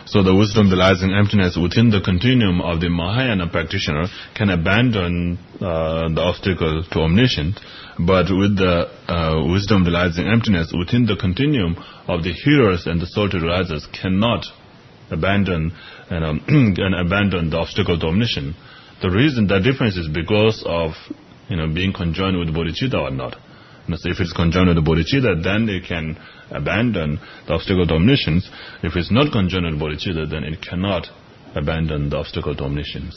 So the wisdom realizing emptiness within the continuum of the Mahayana practitioner can abandon the obstacle to omniscience, but with the wisdom realizing emptiness within the continuum of the hearers and the solitary realizers cannot abandon abandon the obstacle to omniscience. The reason that difference is because of being conjoined with bodhicitta or not. So if it's conjoined with the bodhicitta, then it can abandon the obstacle to omniscience. If it's not conjoined with bodhicitta, then it cannot abandon the obstacle to omniscience.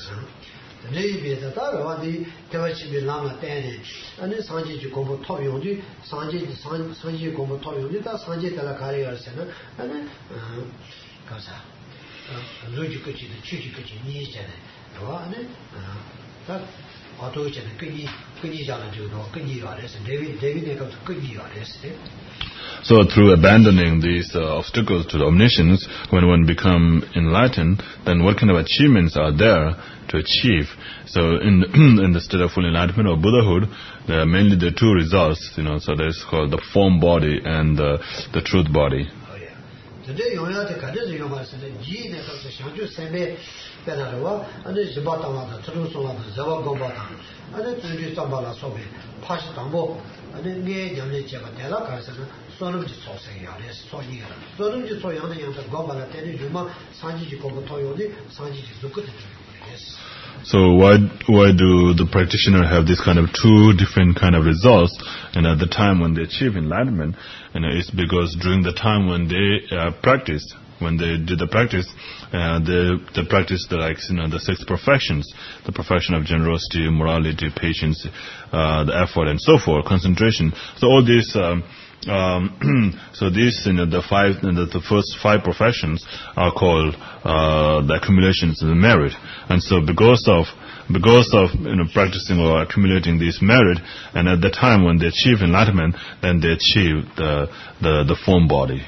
So through abandoning these obstacles to the omniscience, when one become enlightened, then what kind of achievements are there to achieve? So in the state of full enlightenment or Buddhahood, there are mainly the two results, so that's called the form body and the truth body. So why do the practitioner have this kind of two different kind of results? And at the time when they achieve enlightenment, it's because during the time when they practiced, when they did the practice, they practiced the six perfections, the perfection of generosity, morality, patience, the effort, and so forth, concentration. So all these. So these, the first five perfections are called the accumulations of the merit, and so because of practicing or accumulating this merit, and at the time when they achieve enlightenment, then they achieve the form body.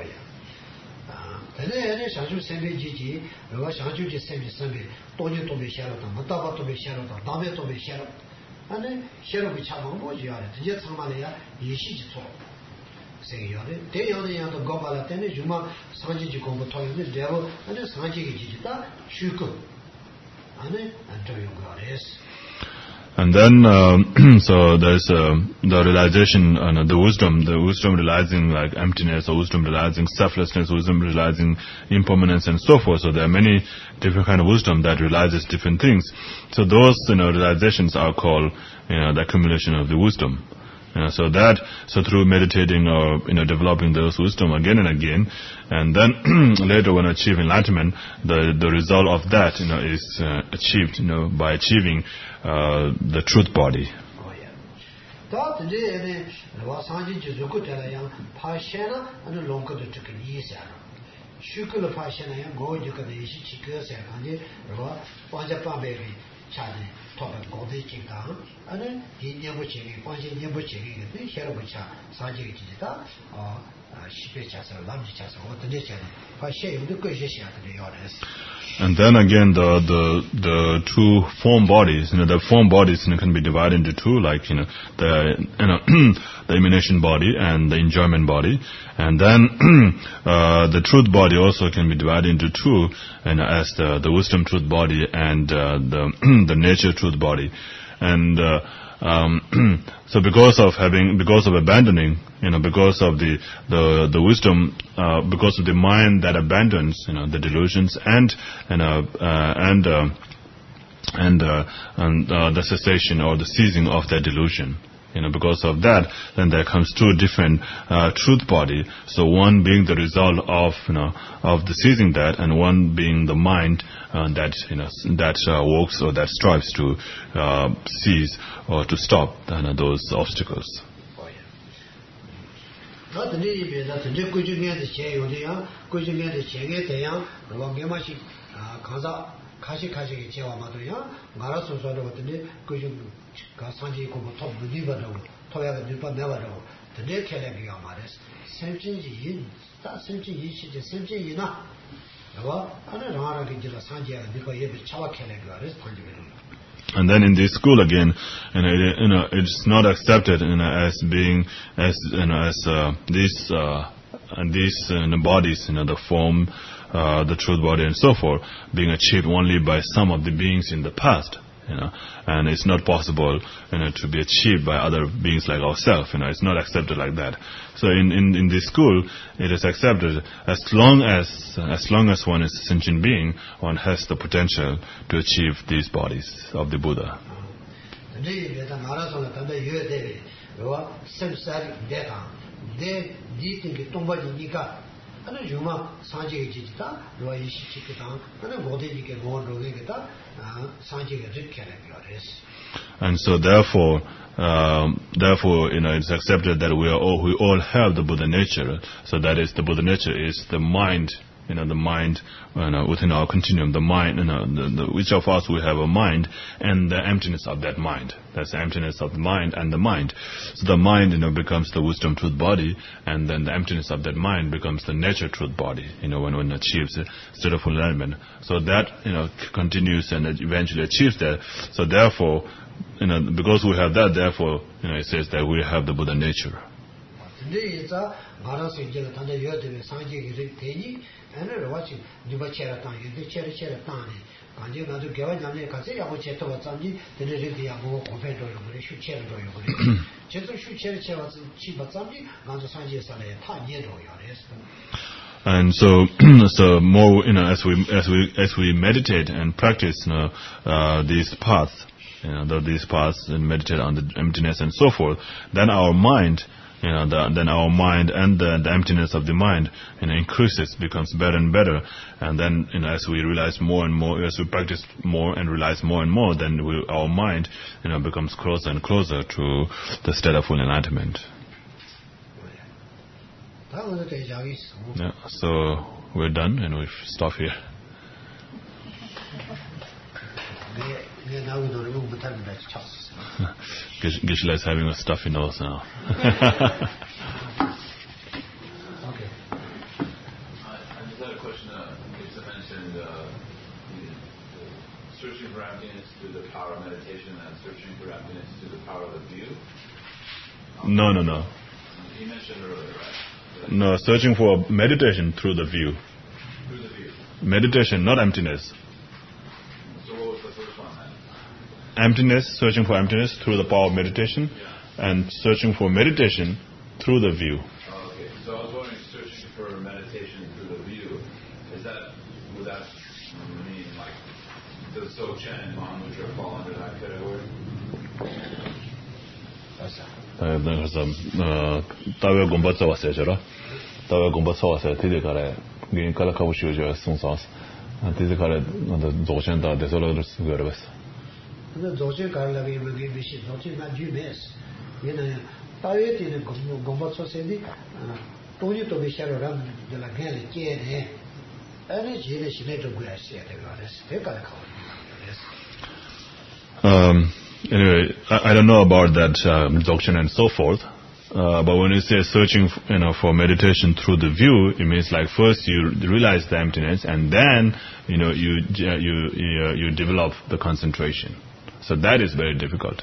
And then, so there's the realization, the wisdom realizing like emptiness, or wisdom realizing selflessness, wisdom realizing impermanence, and so forth. So there are many different kind of wisdom that realizes different things. So those, realizations are called, the accumulation of the wisdom. So through meditating or developing those wisdom again and again, and then later when achieve enlightenment, the result of that is achieved by achieving the truth body. And then again, the two form bodies, the form bodies can be divided into two, like the emanation body and the enjoyment body, and then the truth body also can be divided into two, as the wisdom truth body and the nature truth body, and so because of abandoning, because of the wisdom, because of the mind that abandons, the delusions and the cessation or the ceasing of that delusion. Because of that, then there comes two different truth body. So one being the result of the seizing that, and one being the mind that works or that strives to seize or to stop those obstacles. 가시게 제와 마도야 말아서 저러거든요. 그중 가상지 공부 톱 누리바로 토야가 늘바 내바로 드네 켈레비가 말했어. 샘진지 다 샘진이 시제 샘진이나 뭐 아는 라라게 지라 상지가 늘바 예비 차와 켈레비가 그래서 던지거든요. And then in this school again, it's not accepted as being these bodies, the form, the truth body and so forth, being achieved only by some of the beings in the past. And it's not possible, to be achieved by other beings like ourselves. It's not accepted like that. So in this school, it is accepted as long as one is a sentient being, one has the potential to achieve these bodies of the Buddha. And so therefore, it's accepted that we all have the Buddha nature. So that is, the Buddha nature is the mind. The mind within our continuum, the mind, which of us we have a mind and the emptiness of that mind. That's the emptiness of the mind and the mind. So the mind, becomes the wisdom truth body, and then the emptiness of that mind becomes the nature truth body, when one achieves a state of full enlightenment. So that, continues and eventually achieves that. So therefore, because we have that, therefore, it says that we have the Buddha nature. And so more, as we meditate and practice, these paths, these paths, and meditate on the emptiness and so forth, then our mind, then our mind and the emptiness of the mind, increases, becomes better and better. And then, as we realize more and more, as we practice more and realize more and more, then our mind, becomes closer and closer to the state of full enlightenment. Yeah, so we're done and we've stopped here. Geshe-la is having a stuffy nose now. I just had a question. You mentioned searching for emptiness through the power of meditation and searching for emptiness through the power of the view. No. You mentioned earlier, right? No, searching for meditation through the view. Through the view. Meditation, not emptiness. So what was the first one then? Emptiness, searching for emptiness through the power of meditation, and searching for meditation through the view. Oh, okay. So I was wondering, searching for meditation through the view, would that mean like, does Dzogchen and Mahamudra fall under that category? 그래서 다외 공부 써왔어요, 저라. 다외 공부 써왔어요. 디디가래 긴 칼라카고 쉬어져 송사스. 디디가래 조천다 데솔로를 쓰고 그랬어. 근데 조천 가려고 이게 비시 조천만 주메스. 얘는 다외에는 공부 써서니 돈이 또 비셔라 내가 걔를 깨네. 아니 지네 신에도 그랬어요. 내가 그랬어. 내가 가고. Anyway, I don't know about that Dzogchen and so forth, but when you say searching, for meditation through the view, it means like first you realize the emptiness, and then you develop the concentration. So that is very difficult.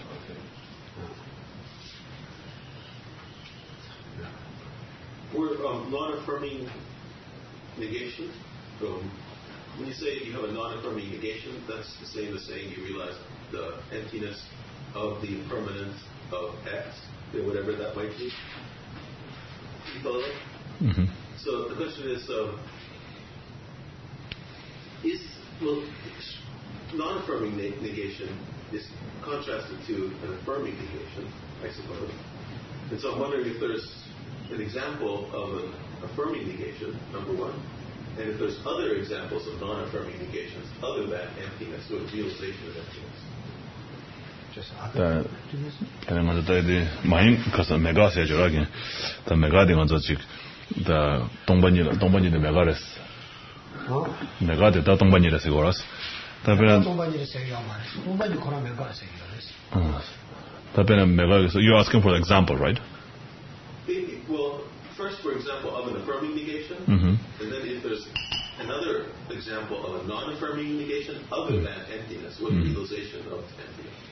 We're non-affirming negation. When you say you have a non-affirming negation, that's the same as saying you realize the emptiness of the impermanence of X, or whatever that might be. You follow that? Mm-hmm. So the question is non-affirming negation is contrasted to an affirming negation, I suppose. And so I'm wondering if there's an example of an affirming negation, number one, and if there's other examples of non-affirming negations other than emptiness, or realization of emptiness. 그냥 먼저 이 마인 가서 메가세 저라긴 더 메가디 먼저 즉 더 동반이도 메가레스. 메가디 더 동반이라서 거라스. 답변은 동반이라서 말이야. 동반이 거라 메가레스 이거레스. 답변은 메가에서 you're asking for an example, right? Well, first for example of an affirming negation, and then if there's another example of a non-affirming negation other than emptiness, what realization of emptiness?